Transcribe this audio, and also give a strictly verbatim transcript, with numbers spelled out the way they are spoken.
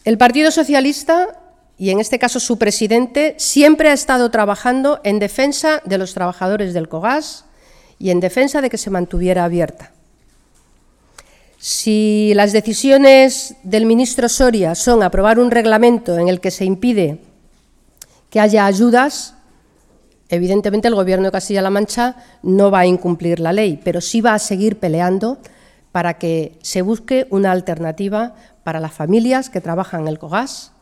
El Partido Socialista, y en este caso su presidente, siempre ha estado trabajando en defensa de los trabajadores del Cogas y en defensa de que se mantuviera abierta. Si las decisiones del ministro Soria son aprobar un reglamento en el que se impide que haya ayudas, evidentemente el Gobierno de Castilla-La Mancha no va a incumplir la ley, pero sí va a seguir peleando para que se busque una alternativa para las familias que trabajan en el Cogas